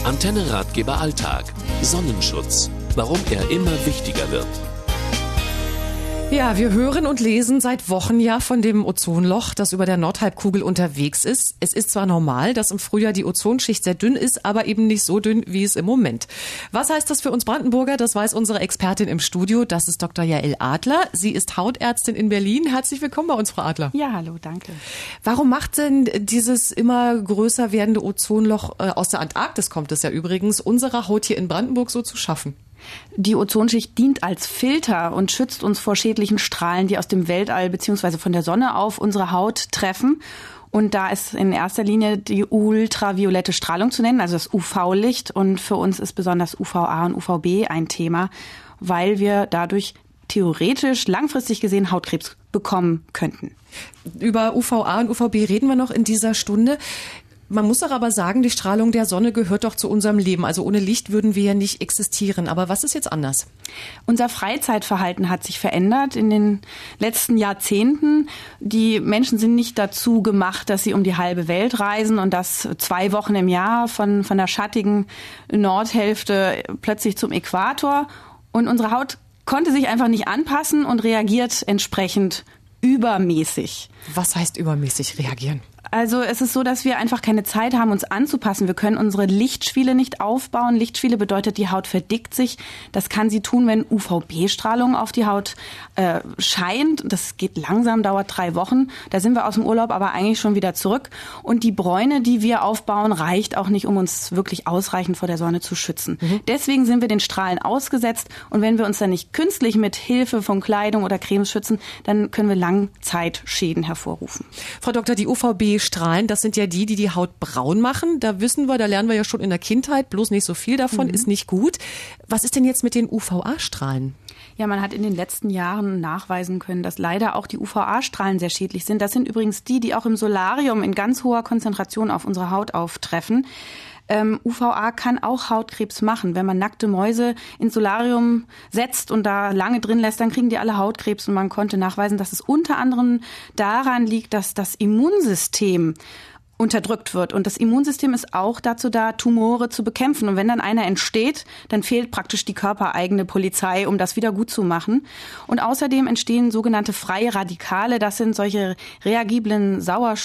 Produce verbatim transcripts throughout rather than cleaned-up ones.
Antenne Ratgeber Alltag. Sonnenschutz. Warum er immer wichtiger wird. Ja, wir hören und lesen seit Wochen ja von dem Ozonloch, das über der Nordhalbkugel unterwegs ist. Es ist zwar normal, dass im Frühjahr die Ozonschicht sehr dünn ist, aber eben nicht so dünn, wie es im Moment. Was heißt das für uns Brandenburger? Das weiß unsere Expertin im Studio. Das ist Doktor Jael Adler. Sie ist Hautärztin in Berlin. Herzlich willkommen bei uns, Frau Adler. Ja, hallo, danke. Warum macht denn dieses immer größer werdende Ozonloch, äh, aus der Antarktis kommt es ja übrigens, unserer Haut hier in Brandenburg so zu schaffen? Die Ozonschicht dient als Filter und schützt uns vor schädlichen Strahlen, die aus dem Weltall bzw. von der Sonne auf unsere Haut treffen. Und da ist in erster Linie die ultraviolette Strahlung zu nennen, also das U V-Licht. Und für uns ist besonders U V A und U V B ein Thema, weil wir dadurch theoretisch langfristig gesehen Hautkrebs bekommen könnten. Über U V A und U V B reden wir noch in dieser Stunde. Man muss doch aber sagen, die Strahlung der Sonne gehört doch zu unserem Leben. Also ohne Licht würden wir ja nicht existieren. Aber was ist jetzt anders? Unser Freizeitverhalten hat sich verändert in den letzten Jahrzehnten. Die Menschen sind nicht dazu gemacht, dass sie um die halbe Welt reisen und das zwei Wochen im Jahr von, von der schattigen Nordhälfte plötzlich zum Äquator. Und unsere Haut konnte sich einfach nicht anpassen und reagiert entsprechend übermäßig. Was heißt übermäßig reagieren? Also es ist so, dass wir einfach keine Zeit haben, uns anzupassen. Wir können unsere Lichtschwiele nicht aufbauen. Lichtschwiele bedeutet, die Haut verdickt sich. Das kann sie tun, wenn U V B-Strahlung auf die Haut äh, scheint. Das geht langsam, dauert drei Wochen. Da sind wir aus dem Urlaub aber eigentlich schon wieder zurück. Und die Bräune, die wir aufbauen, reicht auch nicht, um uns wirklich ausreichend vor der Sonne zu schützen. Mhm. Deswegen sind wir den Strahlen ausgesetzt. Und wenn wir uns dann nicht künstlich mit Hilfe von Kleidung oder Cremes schützen, dann können wir Langzeitschäden hervorrufen. Frau Doktor, die U V B-Strahlen, das sind ja die, die die Haut braun machen. Da wissen wir, da lernen wir ja schon in der Kindheit, bloß nicht so viel davon, mhm. ist nicht gut. Was ist denn jetzt mit den U V A-Strahlen? Ja, man hat in den letzten Jahren nachweisen können, dass leider auch die U V A-Strahlen sehr schädlich sind. Das sind übrigens die, die auch im Solarium in ganz hoher Konzentration auf unsere Haut auftreffen. Ähm, U V A kann auch Hautkrebs machen. Wenn man nackte Mäuse ins Solarium setzt und da lange drin lässt, dann kriegen die alle Hautkrebs. Und man konnte nachweisen, dass es unter anderem daran liegt, dass das Immunsystem unterdrückt wird. Und das Immunsystem ist auch dazu da, Tumore zu bekämpfen. Und wenn dann einer entsteht, dann fehlt praktisch die körpereigene Polizei, um das wieder gut zu machen. Und außerdem entstehen sogenannte freie Radikale. Das sind solche reagiblen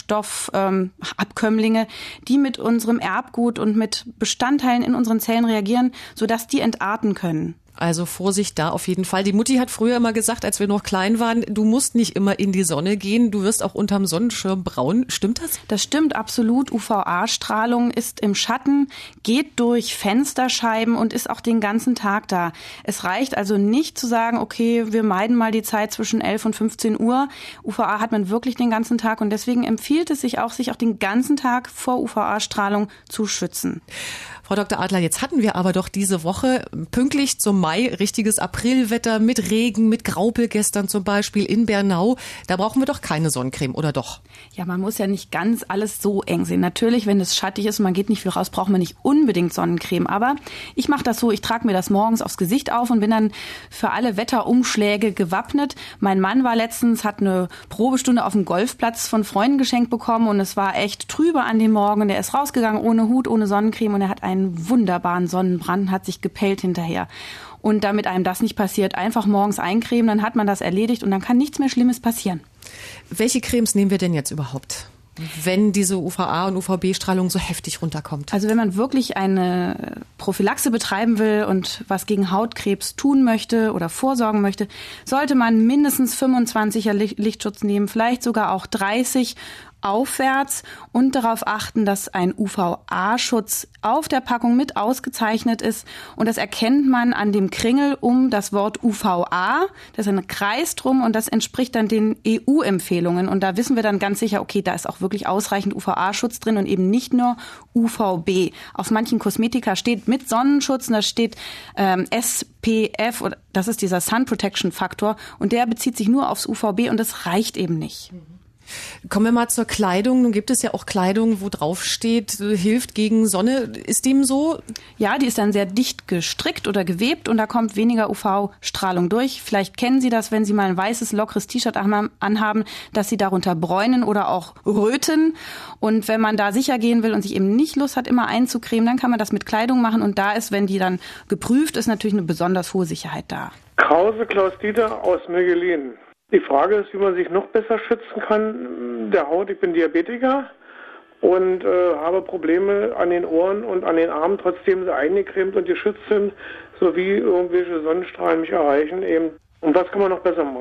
Sauerstoffabkömmlinge, ähm, die mit unserem Erbgut und mit Bestandteilen in unseren Zellen reagieren, sodass die entarten können. Also Vorsicht da auf jeden Fall. Die Mutti hat früher immer gesagt, als wir noch klein waren, du musst nicht immer in die Sonne gehen, du wirst auch unterm Sonnenschirm braun. Stimmt das? Das stimmt absolut. U V A-Strahlung ist im Schatten, geht durch Fensterscheiben und ist auch den ganzen Tag da. Es reicht also nicht zu sagen, okay, wir meiden mal die Zeit zwischen elf und fünfzehn Uhr. U V A hat man wirklich den ganzen Tag und deswegen empfiehlt es sich auch, sich auch den ganzen Tag vor U V A-Strahlung zu schützen. Frau Doktor Adler, jetzt hatten wir aber doch diese Woche pünktlich zum Mai richtiges Aprilwetter mit Regen, mit Graupel gestern zum Beispiel in Bernau. Da brauchen wir doch keine Sonnencreme, oder doch? Ja, man muss ja nicht ganz alles so eng sehen. Natürlich, wenn es schattig ist und man geht nicht viel raus, braucht man nicht unbedingt Sonnencreme. Aber ich mache das so, ich trage mir das morgens aufs Gesicht auf und bin dann für alle Wetterumschläge gewappnet. Mein Mann war letztens, hat eine Probestunde auf dem Golfplatz von Freunden geschenkt bekommen und es war echt trübe an dem Morgen. Der ist rausgegangen ohne Hut, ohne Sonnencreme und er hat einen wunderbaren Sonnenbrand, hat sich gepellt hinterher. Und damit einem das nicht passiert, einfach morgens eincremen, dann hat man das erledigt und dann kann nichts mehr Schlimmes passieren. Welche Cremes nehmen wir denn jetzt überhaupt, wenn diese U V A- und U V B-Strahlung so heftig runterkommt? Also wenn man wirklich eine Prophylaxe betreiben will und was gegen Hautkrebs tun möchte oder vorsorgen möchte, sollte man mindestens fünfundzwanziger Lichtschutz nehmen, vielleicht sogar auch dreißig aufwärts und darauf achten, dass ein U V A-Schutz auf der Packung mit ausgezeichnet ist. Und das erkennt man an dem Kringel um das Wort U V A. Das ist ein Kreis drum und das entspricht dann den E U-Empfehlungen. Und da wissen wir dann ganz sicher, okay, da ist auch wirklich ausreichend U V A-Schutz drin und eben nicht nur U V B. Auf manchen Kosmetika steht mit Sonnenschutz und da steht ähm, S P F, oder das ist dieser Sun Protection Faktor und der bezieht sich nur aufs U V B und das reicht eben nicht. Kommen wir mal zur Kleidung. Nun gibt es ja auch Kleidung, wo drauf steht, hilft gegen Sonne. Ist dem so? Ja, die ist dann sehr dicht gestrickt oder gewebt und da kommt weniger U V-Strahlung durch. Vielleicht kennen Sie das, wenn Sie mal ein weißes, lockeres T-Shirt anhaben, dass Sie darunter bräunen oder auch röten. Und wenn man da sicher gehen will und sich eben nicht Lust hat, immer einzucremen, dann kann man das mit Kleidung machen. Und da ist, wenn die dann geprüft ist, natürlich eine besonders hohe Sicherheit da. Krause Klaus-Dieter aus Mögelin. Die Frage ist, wie man sich noch besser schützen kann der Haut. Ich bin Diabetiker und äh, habe Probleme an den Ohren und an den Armen, trotzdem sie eingecremt und geschützt sind, sowie irgendwelche Sonnenstrahlen mich erreichen. Eben. Und was kann man noch besser machen?